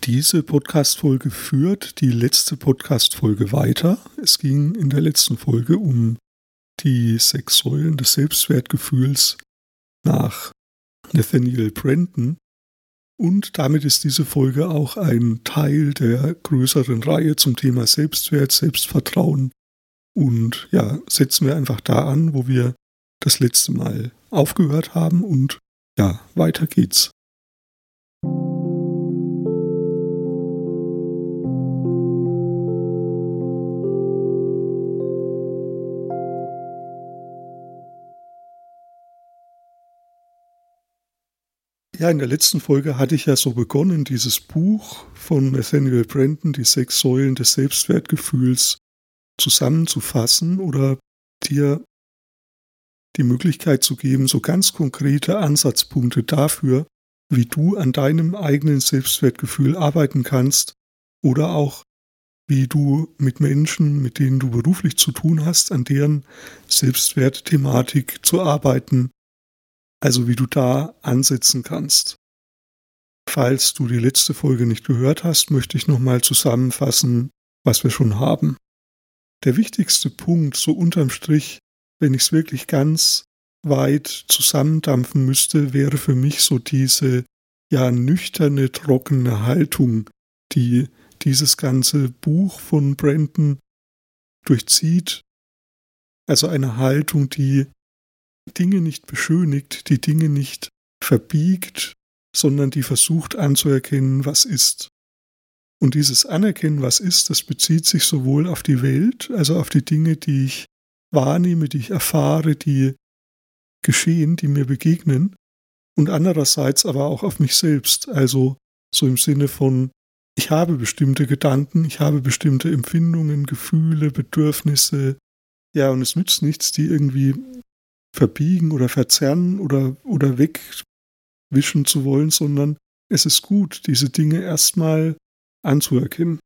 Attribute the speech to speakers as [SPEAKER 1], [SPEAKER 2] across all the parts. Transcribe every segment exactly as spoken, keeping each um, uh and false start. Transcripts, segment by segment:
[SPEAKER 1] Diese Podcast-Folge führt die letzte Podcast-Folge weiter. Es ging in der letzten Folge um die sechs Säulen des Selbstwertgefühls nach Nathaniel Branden. Und damit ist diese Folge auch ein Teil der größeren Reihe zum Thema Selbstwert, Selbstvertrauen. Und ja, setzen wir einfach da an, wo wir das letzte Mal aufgehört haben. Und ja, weiter geht's. Ja, in der letzten Folge hatte ich ja so begonnen, dieses Buch von Nathaniel Branden, die sechs Säulen des Selbstwertgefühls, zusammenzufassen oder dir die Möglichkeit zu geben, so ganz konkrete Ansatzpunkte dafür, wie du an deinem eigenen Selbstwertgefühl arbeiten kannst oder auch wie du mit Menschen, mit denen du beruflich zu tun hast, an deren Selbstwertthematik zu arbeiten, also wie du da ansetzen kannst. Falls du die letzte Folge nicht gehört hast, möchte ich nochmal zusammenfassen, was wir schon haben. Der wichtigste Punkt, so unterm Strich, wenn ich es wirklich ganz weit zusammendampfen müsste, wäre für mich so diese ja nüchterne, trockene Haltung, die dieses ganze Buch von Branden durchzieht. Also eine Haltung, die Dinge nicht beschönigt, die Dinge nicht verbiegt, sondern die versucht anzuerkennen, was ist. Und dieses Anerkennen, was ist, das bezieht sich sowohl auf die Welt, also auf die Dinge, die ich wahrnehme, die ich erfahre, die geschehen, die mir begegnen, und andererseits aber auch auf mich selbst, also so im Sinne von, ich habe bestimmte Gedanken, ich habe bestimmte Empfindungen, Gefühle, Bedürfnisse, ja, und es nützt nichts, die irgendwie verbiegen oder verzerren oder, oder wegwischen zu wollen, sondern es ist gut, diese Dinge erstmal anzuerkennen.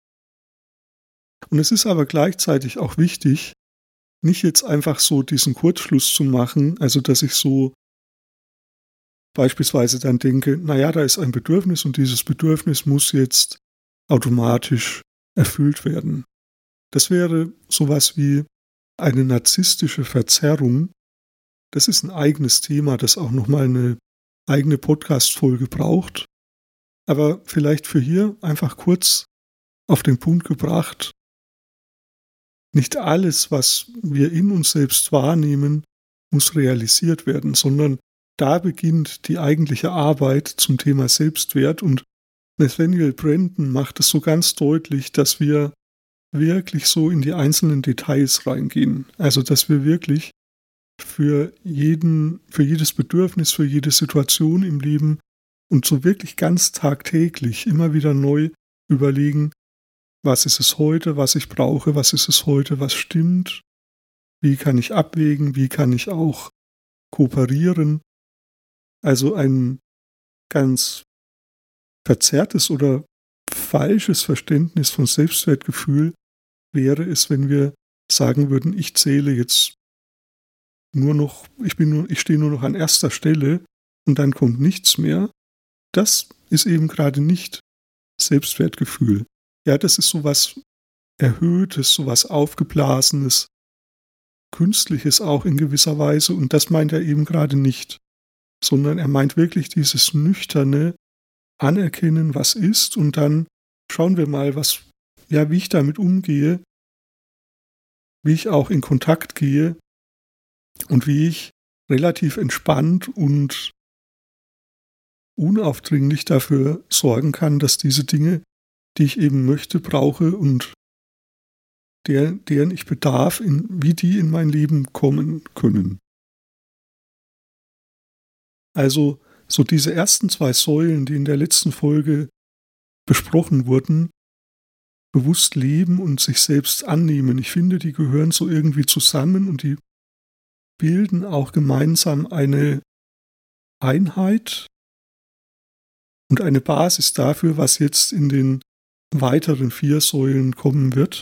[SPEAKER 1] Und es ist aber gleichzeitig auch wichtig, nicht jetzt einfach so diesen Kurzschluss zu machen, also dass ich so beispielsweise dann denke, naja, da ist ein Bedürfnis und dieses Bedürfnis muss jetzt automatisch erfüllt werden. Das wäre sowas wie eine narzisstische Verzerrung. Das ist ein eigenes Thema, das auch nochmal eine eigene Podcast-Folge braucht. Aber vielleicht für hier einfach kurz auf den Punkt gebracht. Nicht alles, was wir in uns selbst wahrnehmen, muss realisiert werden, sondern da beginnt die eigentliche Arbeit zum Thema Selbstwert. Und Nathaniel Branden macht es so ganz deutlich, dass wir wirklich so in die einzelnen Details reingehen. Also, dass wir wirklich für jeden, für jedes Bedürfnis, für jede Situation im Leben und so wirklich ganz tagtäglich immer wieder neu überlegen, was ist es heute, was ich brauche, was ist es heute, was stimmt, wie kann ich abwägen, wie kann ich auch kooperieren. Also ein ganz verzerrtes oder falsches Verständnis von Selbstwertgefühl wäre es, wenn wir sagen würden, ich zähle jetzt nur noch, ich bin nur, ich stehe nur noch an erster Stelle und dann kommt nichts mehr. Das ist eben gerade nicht Selbstwertgefühl. Ja, das ist sowas Erhöhtes, sowas Aufgeblasenes, Künstliches auch in gewisser Weise, und das meint er eben gerade nicht, sondern er meint wirklich dieses nüchterne Anerkennen, was ist, und dann schauen wir mal, was, ja, wie ich damit umgehe, wie ich auch in Kontakt gehe und wie ich relativ entspannt und unaufdringlich dafür sorgen kann, dass diese Dinge, die ich eben möchte, brauche und der, deren ich bedarf, in, wie die in mein Leben kommen können. Also so diese ersten zwei Säulen, die in der letzten Folge besprochen wurden, bewusst leben und sich selbst annehmen, ich finde, die gehören so irgendwie zusammen und die bilden auch gemeinsam eine Einheit und eine Basis dafür, was jetzt in den weiteren vier Säulen kommen wird.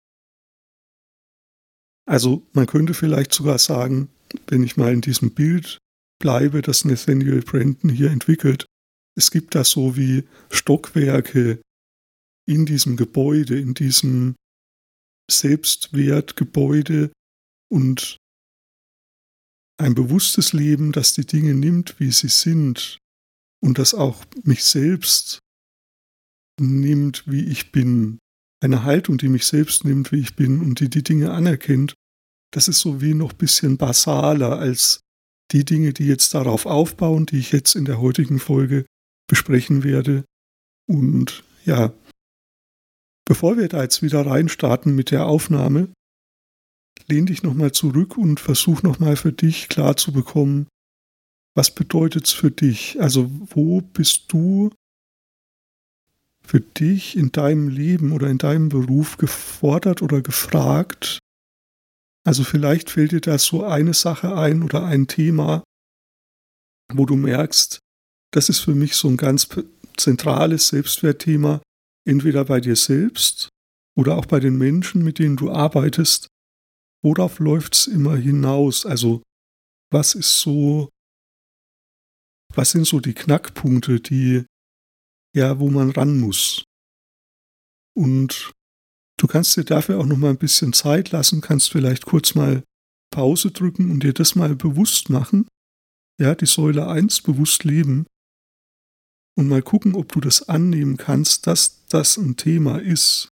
[SPEAKER 1] Also man könnte vielleicht sogar sagen, wenn ich mal in diesem Bild bleibe, das Nathaniel Branden hier entwickelt, es gibt da so wie Stockwerke in diesem Gebäude, in diesem Selbstwertgebäude und ein bewusstes Leben, das die Dinge nimmt, wie sie sind und das auch mich selbst nimmt, wie ich bin. Eine Haltung, die mich selbst nimmt, wie ich bin und die die Dinge anerkennt, das ist so wie noch ein bisschen basaler als die Dinge, die jetzt darauf aufbauen, die ich jetzt in der heutigen Folge besprechen werde. Und ja, bevor wir da jetzt wieder reinstarten mit der Aufnahme, lehn dich nochmal zurück und versuch nochmal für dich klar zu bekommen, was bedeutet es für dich? Also wo bist du für dich in deinem Leben oder in deinem Beruf gefordert oder gefragt? Also vielleicht fällt dir da so eine Sache ein oder ein Thema, wo du merkst, das ist für mich so ein ganz zentrales Selbstwertthema, entweder bei dir selbst oder auch bei den Menschen, mit denen du arbeitest. Worauf läuft es immer hinaus? Also was ist so, was sind so die Knackpunkte, die, ja, wo man ran muss? Und du kannst dir dafür auch noch mal ein bisschen Zeit lassen, kannst vielleicht kurz mal Pause drücken und dir das mal bewusst machen. Ja, die Säule eins bewusst leben und mal gucken, ob du das annehmen kannst, dass das ein Thema ist.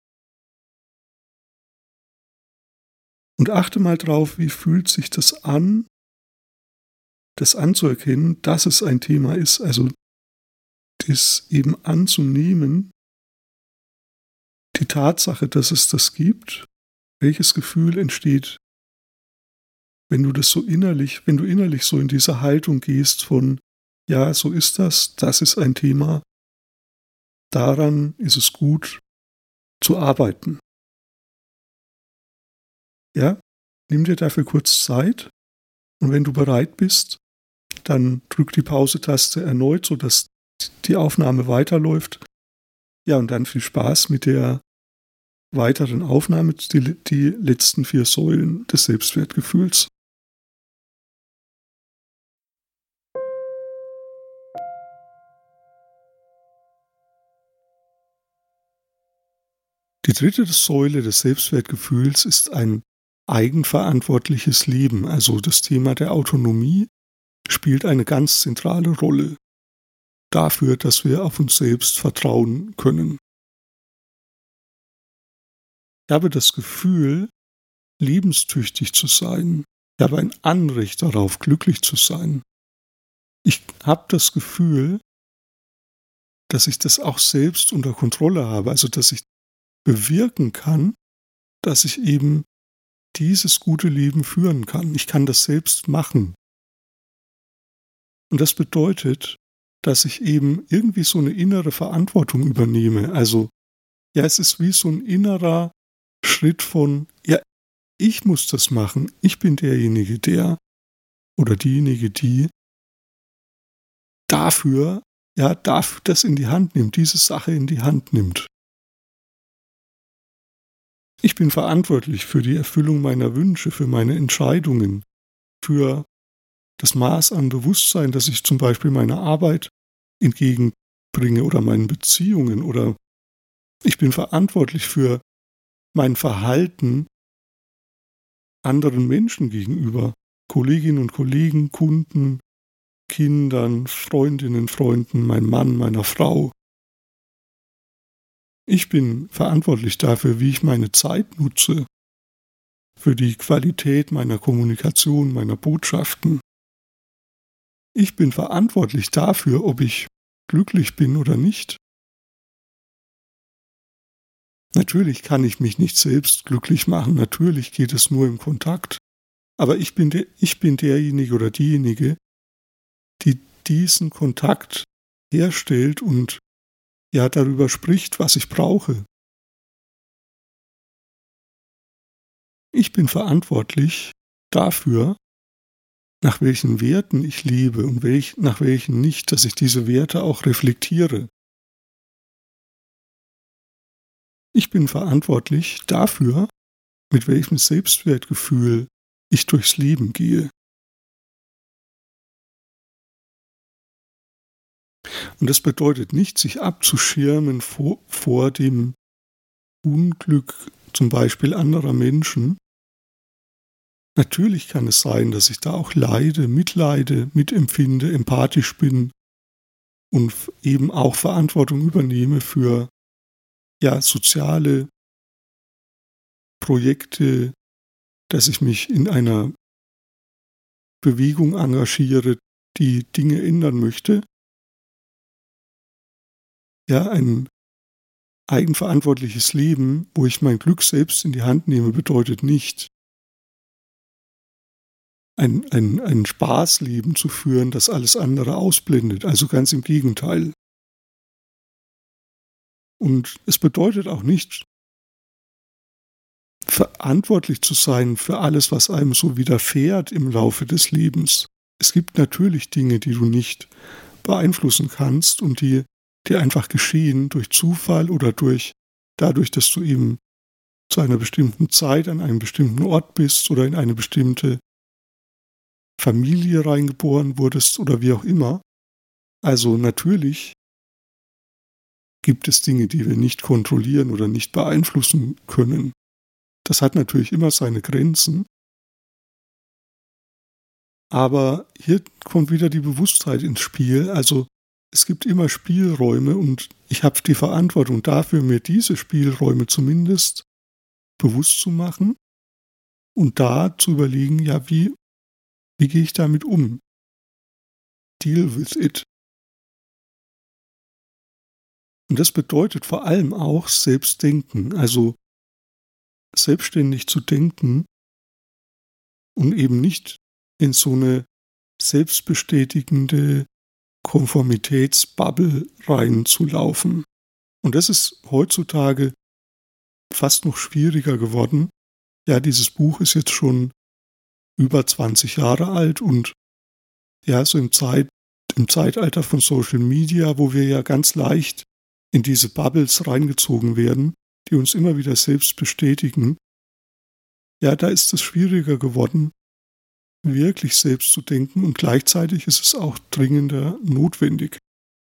[SPEAKER 1] Und achte mal drauf, wie fühlt sich das an, das anzuerkennen, dass es ein Thema ist, also das eben anzunehmen, die Tatsache, dass es das gibt. Welches Gefühl entsteht, wenn du das so innerlich, wenn du innerlich so in diese Haltung gehst von, ja, so ist das, das ist ein Thema, daran ist es gut zu arbeiten. Ja, nimm dir dafür kurz Zeit und wenn du bereit bist, dann drück die Pause-Taste erneut, sodass die Aufnahme weiterläuft. Ja, und dann viel Spaß mit der weiteren Aufnahme, die, die letzten vier Säulen des Selbstwertgefühls. Die dritte Säule des Selbstwertgefühls ist ein eigenverantwortliches Leben. Also das Thema der Autonomie spielt eine ganz zentrale Rolle dafür, dass wir auf uns selbst vertrauen können. Ich habe das Gefühl, lebenstüchtig zu sein. Ich habe ein Anrecht darauf, glücklich zu sein. Ich habe das Gefühl, dass ich das auch selbst unter Kontrolle habe, also dass ich bewirken kann, dass ich eben dieses gute Leben führen kann. Ich kann das selbst machen. Und das bedeutet, dass ich eben irgendwie so eine innere Verantwortung übernehme. Also, ja, es ist wie so ein innerer Schritt von, ja, ich muss das machen. Ich bin derjenige, der oder diejenige, die dafür, ja, dafür das in die Hand nimmt, diese Sache in die Hand nimmt. Ich bin verantwortlich für die Erfüllung meiner Wünsche, für meine Entscheidungen, für das Maß an Bewusstsein, das ich zum Beispiel meiner Arbeit entgegenbringe oder meinen Beziehungen, oder ich bin verantwortlich für mein Verhalten anderen Menschen gegenüber, Kolleginnen und Kollegen, Kunden, Kindern, Freundinnen, Freunden, meinem Mann, meiner Frau. Ich bin verantwortlich dafür, wie ich meine Zeit nutze, für die Qualität meiner Kommunikation, meiner Botschaften. Ich bin verantwortlich dafür, ob ich glücklich bin oder nicht. Natürlich kann ich mich nicht selbst glücklich machen, natürlich geht es nur im Kontakt. Aber ich bin, der, ich bin derjenige oder diejenige, die diesen Kontakt herstellt und ja darüber spricht, was ich brauche. Ich bin verantwortlich dafür, nach welchen Werten ich lebe und welch, nach welchen nicht, dass ich diese Werte auch reflektiere. Ich bin verantwortlich dafür, mit welchem Selbstwertgefühl ich durchs Leben gehe. Und das bedeutet nicht, sich abzuschirmen vor, vor dem Unglück zum Beispiel anderer Menschen. Natürlich kann es sein, dass ich da auch leide, mitleide, mitempfinde, empathisch bin und eben auch Verantwortung übernehme für ja, soziale Projekte, dass ich mich in einer Bewegung engagiere, die Dinge ändern möchte. Ja, ein eigenverantwortliches Leben, wo ich mein Glück selbst in die Hand nehme, bedeutet nicht, ein, ein, ein Spaßleben zu führen, das alles andere ausblendet. Also ganz im Gegenteil. Und es bedeutet auch nicht, verantwortlich zu sein für alles, was einem so widerfährt im Laufe des Lebens. Es gibt natürlich Dinge, die du nicht beeinflussen kannst und die dir einfach geschehen durch Zufall oder durch dadurch, dass du eben zu einer bestimmten Zeit an einem bestimmten Ort bist oder in eine bestimmte Familie reingeboren wurdest oder wie auch immer. Also natürlich gibt es Dinge, die wir nicht kontrollieren oder nicht beeinflussen können. Das hat natürlich immer seine Grenzen. Aber hier kommt wieder die Bewusstheit ins Spiel. Also es gibt immer Spielräume und ich habe die Verantwortung dafür, mir diese Spielräume zumindest bewusst zu machen und da zu überlegen, ja, wie, wie gehe ich damit um? Deal with it. Und das bedeutet vor allem auch Selbstdenken, also selbstständig zu denken und eben nicht in so eine selbstbestätigende Konformitätsbubble reinzulaufen. Und das ist heutzutage fast noch schwieriger geworden. Ja, dieses Buch ist jetzt schon über zwanzig Jahre alt und ja, so im, Zeit, im Zeitalter von Social Media, wo wir ja ganz leicht in diese Bubbles reingezogen werden, die uns immer wieder selbst bestätigen, ja, da ist es schwieriger geworden, wirklich selbst zu denken und gleichzeitig ist es auch dringender notwendig.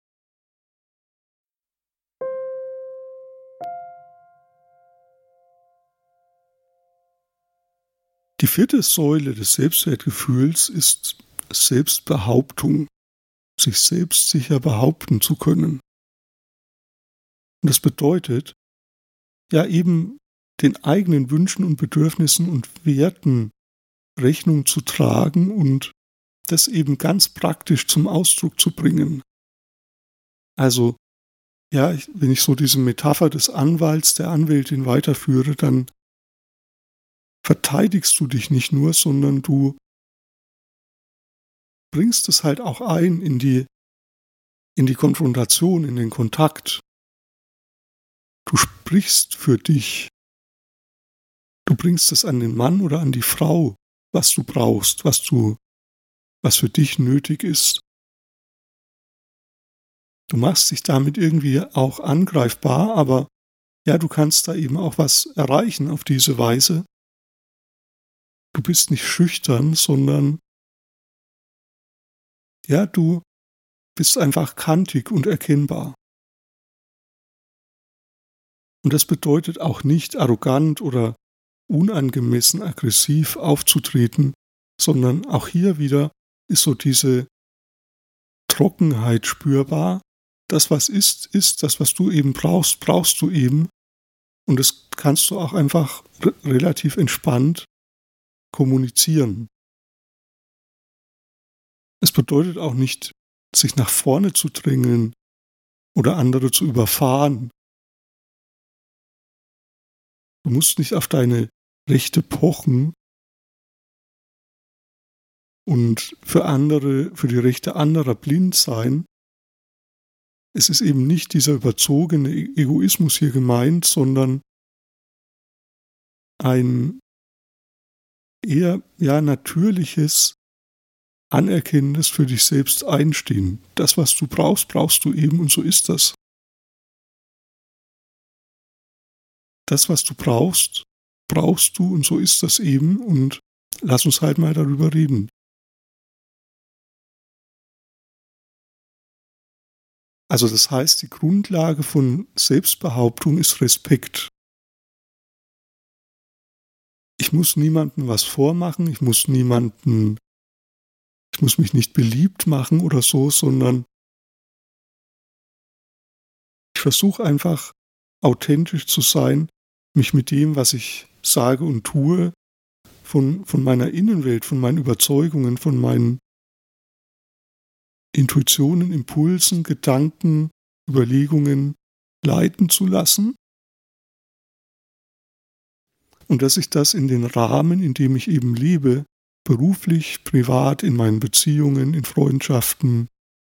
[SPEAKER 1] Die vierte Säule des Selbstwertgefühls ist Selbstbehauptung, sich selbst sicher behaupten zu können. Und das bedeutet, ja eben den eigenen Wünschen und Bedürfnissen und Werten Rechnung zu tragen und das eben ganz praktisch zum Ausdruck zu bringen. Also, ja, ich, wenn ich so diese Metapher des Anwalts, der Anwältin weiterführe, dann verteidigst du dich nicht nur, sondern du bringst es halt auch ein in die, in die Konfrontation, in den Kontakt. Du sprichst für dich. Du bringst es an den Mann oder an die Frau, was du brauchst, was du, was für dich nötig ist. Du machst dich damit irgendwie auch angreifbar, aber ja, du kannst da eben auch was erreichen auf diese Weise. Du bist nicht schüchtern, sondern ja, du bist einfach kantig und erkennbar. Und das bedeutet auch nicht arrogant oder unangemessen aggressiv aufzutreten, sondern auch hier wieder ist so diese Trockenheit spürbar. Das, was ist, ist, das, was du eben brauchst, brauchst du eben. Und das kannst du auch einfach r- relativ entspannt kommunizieren. Es bedeutet auch nicht, sich nach vorne zu drängeln oder andere zu überfahren. Du musst nicht auf deine Rechte pochen und für andere, für die Rechte anderer blind sein. Es ist eben nicht dieser überzogene E- Egoismus hier gemeint, sondern ein eher ja natürliches, anerkennendes für dich selbst einstehen. Das, was du brauchst, brauchst du eben und so ist das. Das, was du brauchst, brauchst du und so ist das eben und lass uns halt mal darüber reden. Also das heißt, die Grundlage von Selbstbehauptung ist Respekt. Ich muss niemandem was vormachen, ich muss niemanden, ich muss mich nicht beliebt machen oder so, sondern ich versuche einfach authentisch zu sein, mich mit dem, was ich sage und tue, von, von meiner Innenwelt, von meinen Überzeugungen, von meinen Intuitionen, Impulsen, Gedanken, Überlegungen leiten zu lassen. Und dass ich das in den Rahmen, in dem ich eben lebe, beruflich, privat, in meinen Beziehungen, in Freundschaften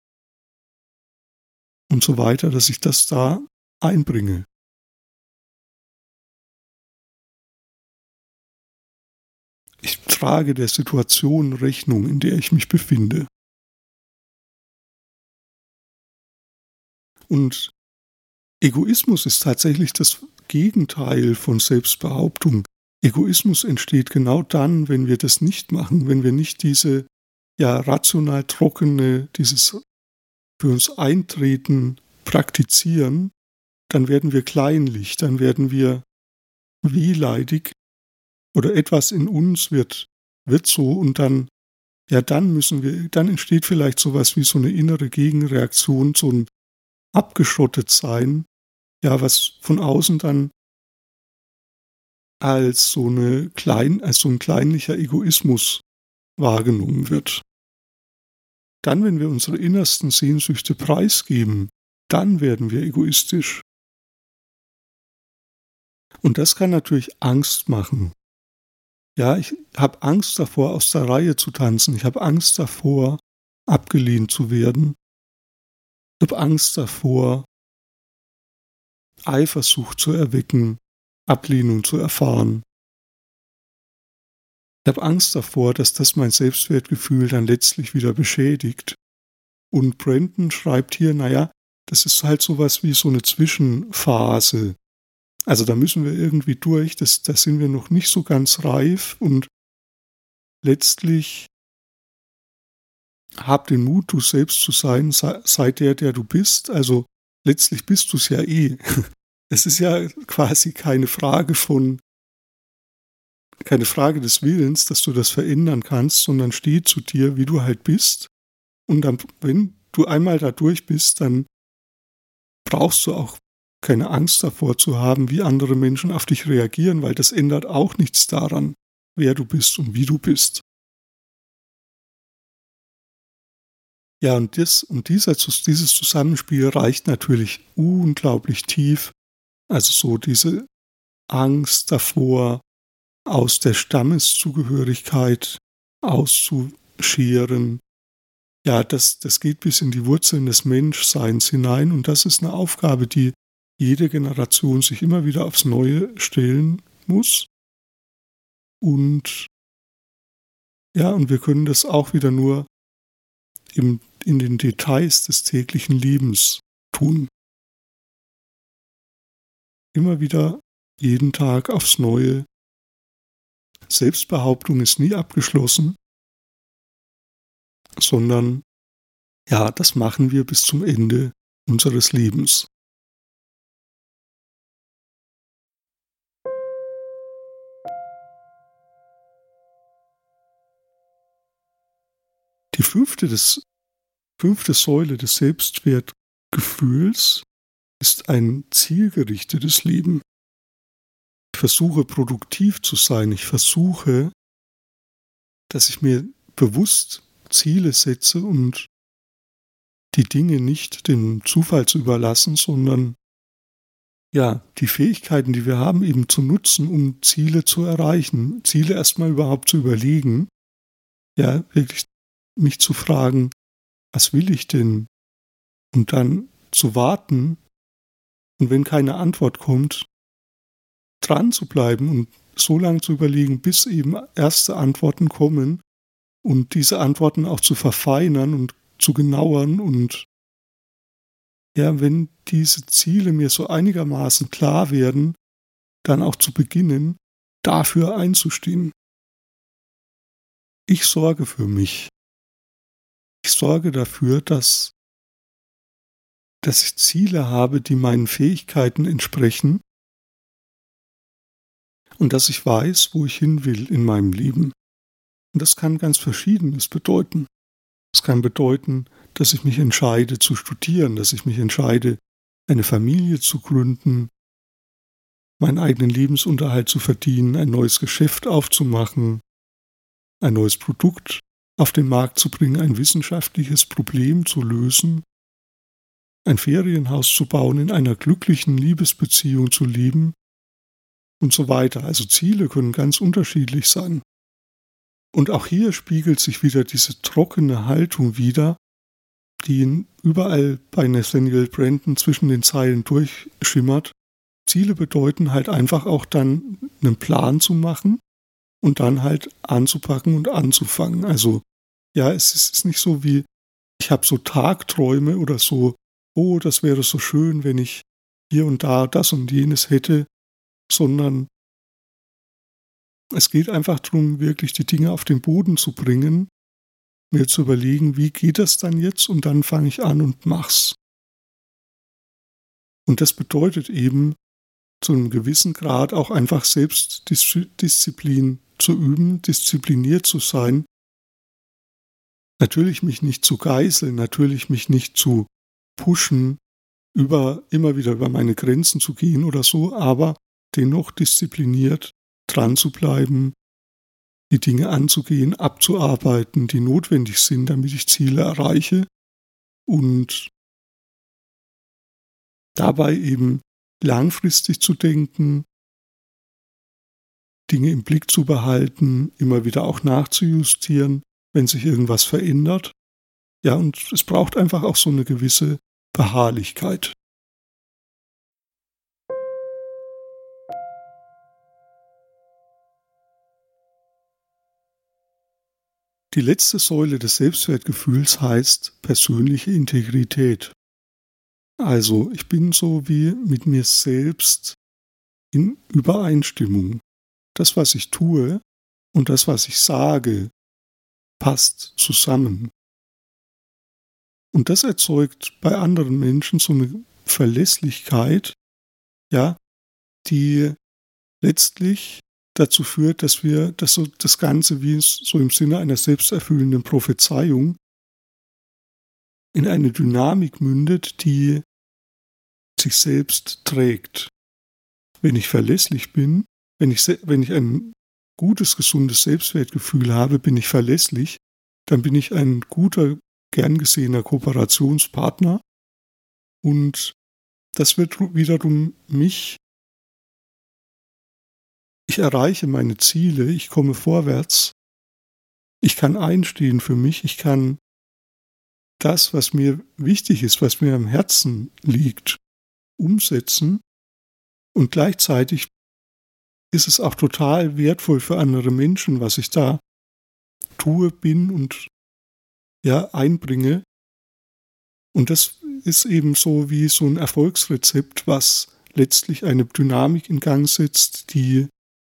[SPEAKER 1] und so weiter, dass ich das da einbringe. Ich trage der Situation Rechnung, in der ich mich befinde. Und Egoismus ist tatsächlich das Gegenteil von Selbstbehauptung. Egoismus entsteht genau dann, wenn wir das nicht machen, wenn wir nicht diese ja rational trockene, dieses für uns Eintreten praktizieren, dann werden wir kleinlich, dann werden wir wehleidig oder etwas in uns wird, wird so und dann, ja dann müssen wir, dann entsteht vielleicht sowas wie so eine innere Gegenreaktion, so ein abgeschottet sein, ja, was von außen dann als so eine klein, als so ein kleinlicher Egoismus wahrgenommen wird. Dann, wenn wir unsere innersten Sehnsüchte preisgeben, dann werden wir egoistisch. Und das kann natürlich Angst machen. Ja, ich habe Angst davor, aus der Reihe zu tanzen. Ich habe Angst davor, abgelehnt zu werden. Ich habe Angst davor, Eifersucht zu erwecken, Ablehnung zu erfahren. Ich habe Angst davor, dass das mein Selbstwertgefühl dann letztlich wieder beschädigt. Und Brandon schreibt hier, naja, das ist halt sowas wie so eine Zwischenphase. Also da müssen wir irgendwie durch, das, da sind wir noch nicht so ganz reif und letztlich hab den Mut, du selbst zu sein, sei, sei der, der du bist. Also letztlich bist du es ja eh. Es ist ja quasi keine Frage von, keine Frage des Willens, dass du das verändern kannst, sondern steh zu dir, wie du halt bist. Und dann, wenn du einmal da durch bist, dann brauchst du auch keine Angst davor zu haben, wie andere Menschen auf dich reagieren, weil das ändert auch nichts daran, wer du bist und wie du bist. Ja, und, das, und dieser, dieses Zusammenspiel reicht natürlich unglaublich tief. Also so diese Angst davor, aus der Stammeszugehörigkeit auszuscheren. Ja, das, das geht bis in die Wurzeln des Menschseins hinein und das ist eine Aufgabe, die jede Generation sich immer wieder aufs Neue stellen muss. Und ja, und wir können das auch wieder nur im, in den Details des täglichen Lebens tun. Immer wieder, jeden Tag aufs Neue. Selbstbehauptung ist nie abgeschlossen, sondern ja, das machen wir bis zum Ende unseres Lebens. Die fünfte, des, fünfte Säule des Selbstwertgefühls ist ein zielgerichtetes Leben. Ich versuche produktiv zu sein. Ich versuche, dass ich mir bewusst Ziele setze und die Dinge nicht dem Zufall zu überlassen, sondern ja, die Fähigkeiten, die wir haben, eben zu nutzen, um Ziele zu erreichen. Ziele erstmal überhaupt zu überlegen. Ja, wirklich mich zu fragen, was will ich denn? Und dann zu warten und wenn keine Antwort kommt, dran zu bleiben und so lange zu überlegen, bis eben erste Antworten kommen und diese Antworten auch zu verfeinern und zu genauern und ja, wenn diese Ziele mir so einigermaßen klar werden, dann auch zu beginnen, dafür einzustehen. Ich sorge für mich. Ich sorge dafür, dass dass ich Ziele habe, die meinen Fähigkeiten entsprechen und dass ich weiß, wo ich hin will in meinem Leben. Und das kann ganz Verschiedenes bedeuten. Es kann bedeuten, dass ich mich entscheide zu studieren, dass ich mich entscheide, eine Familie zu gründen, meinen eigenen Lebensunterhalt zu verdienen, ein neues Geschäft aufzumachen, ein neues Produkt auf den Markt zu bringen, ein wissenschaftliches Problem zu lösen, ein Ferienhaus zu bauen, in einer glücklichen Liebesbeziehung zu leben und so weiter. Also Ziele können ganz unterschiedlich sein. Und auch hier spiegelt sich wieder diese trockene Haltung wider, die überall bei Nathaniel Branden zwischen den Zeilen durchschimmert. Ziele bedeuten halt einfach auch dann einen Plan zu machen und dann halt anzupacken und anzufangen. Also ja, es ist nicht so wie, ich habe so Tagträume oder so, oh, das wäre so schön, wenn ich hier und da das und jenes hätte, sondern es geht einfach darum, wirklich die Dinge auf den Boden zu bringen, mir zu überlegen, wie geht das dann jetzt, und dann fange ich an und mach's. Und das bedeutet eben, zu einem gewissen Grad auch einfach Selbstdisziplin zu üben, diszipliniert zu sein, natürlich mich nicht zu geißeln, natürlich mich nicht zu pushen, über, immer wieder über meine Grenzen zu gehen oder so, aber dennoch diszipliniert dran zu bleiben, die Dinge anzugehen, abzuarbeiten, die notwendig sind, damit ich Ziele erreiche und dabei eben langfristig zu denken, Dinge im Blick zu behalten, immer wieder auch nachzujustieren, wenn sich irgendwas verändert. Ja, und es braucht einfach auch so eine gewisse Beharrlichkeit. Die letzte Säule des Selbstwertgefühls heißt persönliche Integrität. Also ich bin so wie mit mir selbst in Übereinstimmung. Das, was ich tue und das, was ich sage, passt zusammen. Und das erzeugt bei anderen Menschen so eine Verlässlichkeit, ja, die letztlich dazu führt, dass wir dass so das Ganze wie es so im Sinne einer selbsterfüllenden Prophezeiung in eine Dynamik mündet, die sich selbst trägt. Wenn ich verlässlich bin, wenn ich, wenn ich ein gutes, gesundes Selbstwertgefühl habe, bin ich verlässlich, dann bin ich ein guter, gern gesehener Kooperationspartner und das wird wiederum mich, ich erreiche meine Ziele, ich komme vorwärts, ich kann einstehen für mich, ich kann das, was mir wichtig ist, was mir am Herzen liegt, umsetzen und gleichzeitig ist es auch total wertvoll für andere Menschen, was ich da tue, bin und ja einbringe. Und das ist eben so wie so ein Erfolgsrezept, was letztlich eine Dynamik in Gang setzt, die,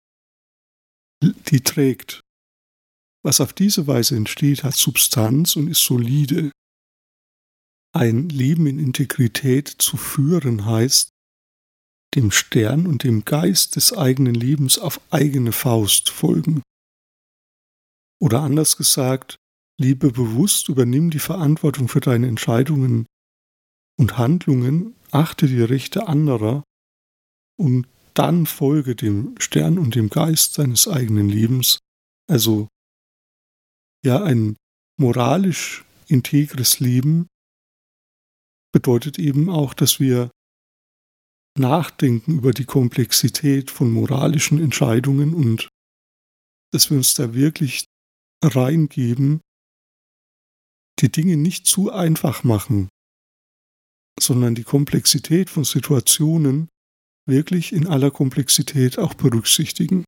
[SPEAKER 1] die trägt. Was auf diese Weise entsteht, hat Substanz und ist solide. Ein Leben in Integrität zu führen heißt, dem Stern und dem Geist des eigenen Lebens auf eigene Faust folgen. Oder anders gesagt, lebe bewusst, übernimm die Verantwortung für deine Entscheidungen und Handlungen, achte die Rechte anderer und dann folge dem Stern und dem Geist deines eigenen Lebens. Also ja, ein moralisch integres Leben bedeutet eben auch, dass wir nachdenken über die Komplexität von moralischen Entscheidungen und dass wir uns da wirklich reingeben, die Dinge nicht zu einfach machen, sondern die Komplexität von Situationen wirklich in aller Komplexität auch berücksichtigen.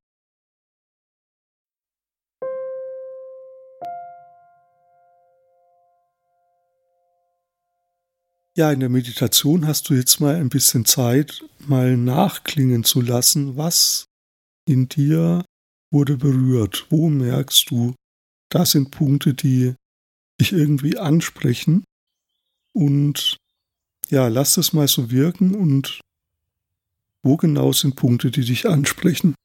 [SPEAKER 1] Ja, in der Meditation hast du jetzt mal ein bisschen Zeit, mal nachklingen zu lassen, was in dir wurde berührt. Wo merkst du, das sind Punkte, die dich irgendwie ansprechen und ja, lass das mal so wirken und wo genau sind Punkte, die dich ansprechen?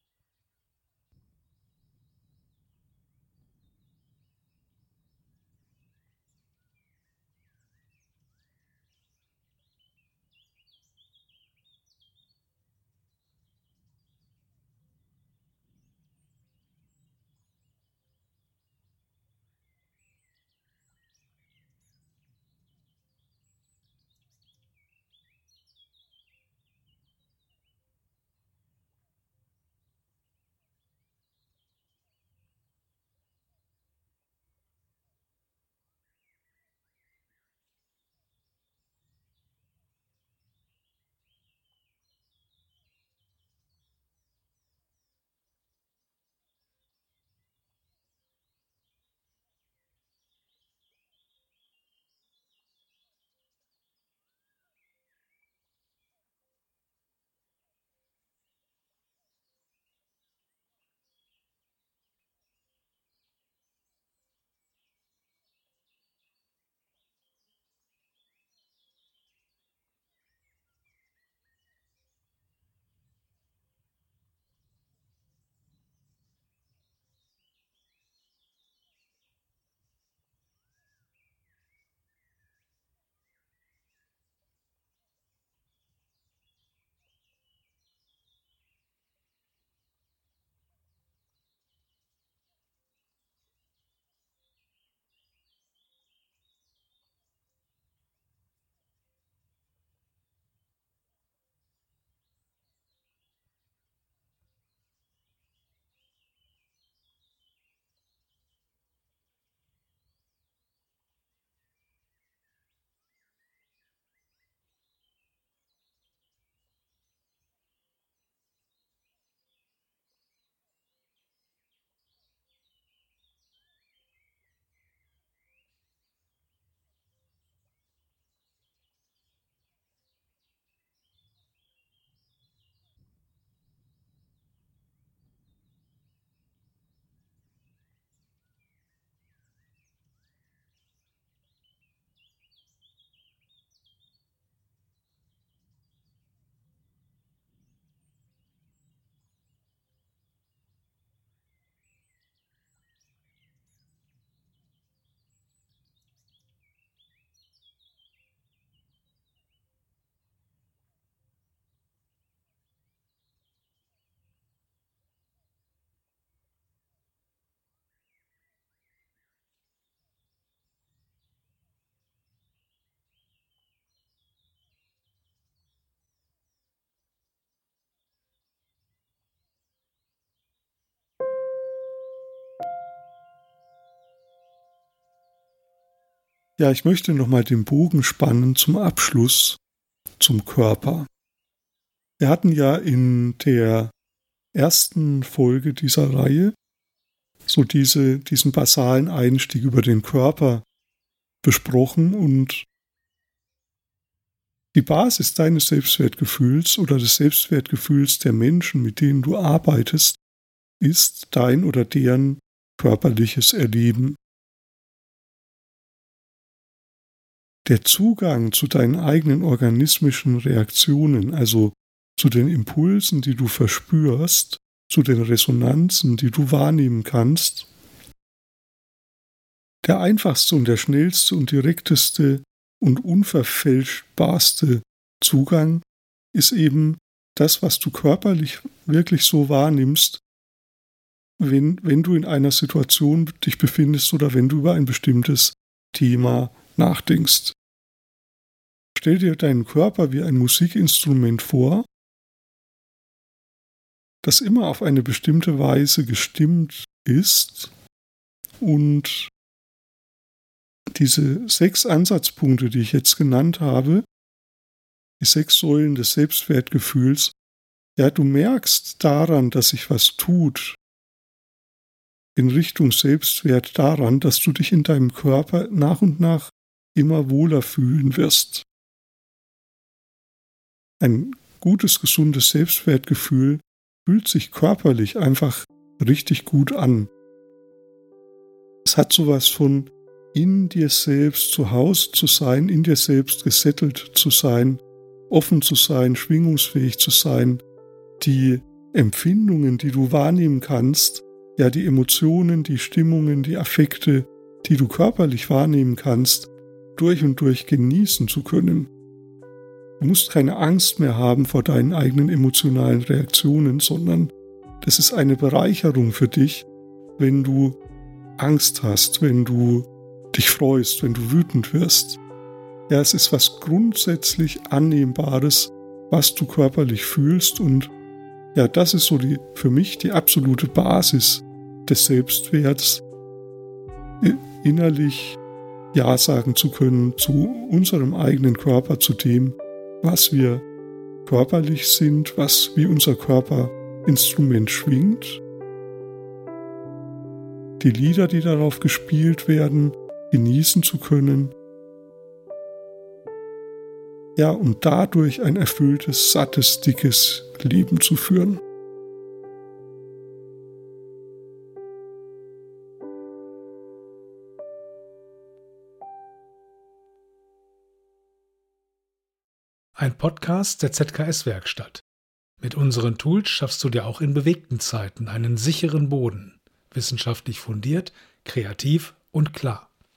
[SPEAKER 1] Ja, ich möchte nochmal den Bogen spannen zum Abschluss, zum Körper. Wir hatten ja in der ersten Folge dieser Reihe so diese, diesen basalen Einstieg über den Körper besprochen und die Basis deines Selbstwertgefühls oder des Selbstwertgefühls der Menschen, mit denen du arbeitest, ist dein oder deren körperliches Erleben. Der Zugang zu deinen eigenen organismischen Reaktionen, also zu den Impulsen, die du verspürst, zu den Resonanzen, die du wahrnehmen kannst, der einfachste und der schnellste und direkteste und unverfälschbarste Zugang ist eben das, was du körperlich wirklich so wahrnimmst, wenn, wenn du in einer Situation dich befindest oder wenn du über ein bestimmtes Thema nachdenkst. Stell dir deinen Körper wie ein Musikinstrument vor, das immer auf eine bestimmte Weise gestimmt ist und diese sechs Ansatzpunkte, die ich jetzt genannt habe, die sechs Säulen des Selbstwertgefühls, ja, du merkst daran, dass sich was tut in Richtung Selbstwert, daran, dass du dich in deinem Körper nach und nach immer wohler fühlen wirst. Ein gutes, gesundes Selbstwertgefühl fühlt sich körperlich einfach richtig gut an. Es hat sowas von in dir selbst zu Hause zu sein, in dir selbst gesettelt zu sein, offen zu sein, schwingungsfähig zu sein, die Empfindungen, die du wahrnehmen kannst, ja die Emotionen, die Stimmungen, die Affekte, die du körperlich wahrnehmen kannst, durch und durch genießen zu können. Du musst keine Angst mehr haben vor deinen eigenen emotionalen Reaktionen, sondern das ist eine Bereicherung für dich, wenn du Angst hast, wenn du dich freust, wenn du wütend wirst. Ja, es ist was grundsätzlich Annehmbares, was du körperlich fühlst, und ja, das ist so die, für mich die absolute Basis des Selbstwerts, innerlich Ja sagen zu können zu unserem eigenen Körper, zu dem, was wir körperlich sind, was wie unser Körperinstrument schwingt, die Lieder, die darauf gespielt werden, genießen zu können, ja, und dadurch ein erfülltes, sattes, dickes Leben zu führen.
[SPEAKER 2] Ein Podcast der Z K S-Werkstatt. Mit unseren Tools schaffst du dir auch in bewegten Zeiten einen sicheren Boden. Wissenschaftlich fundiert, kreativ und klar.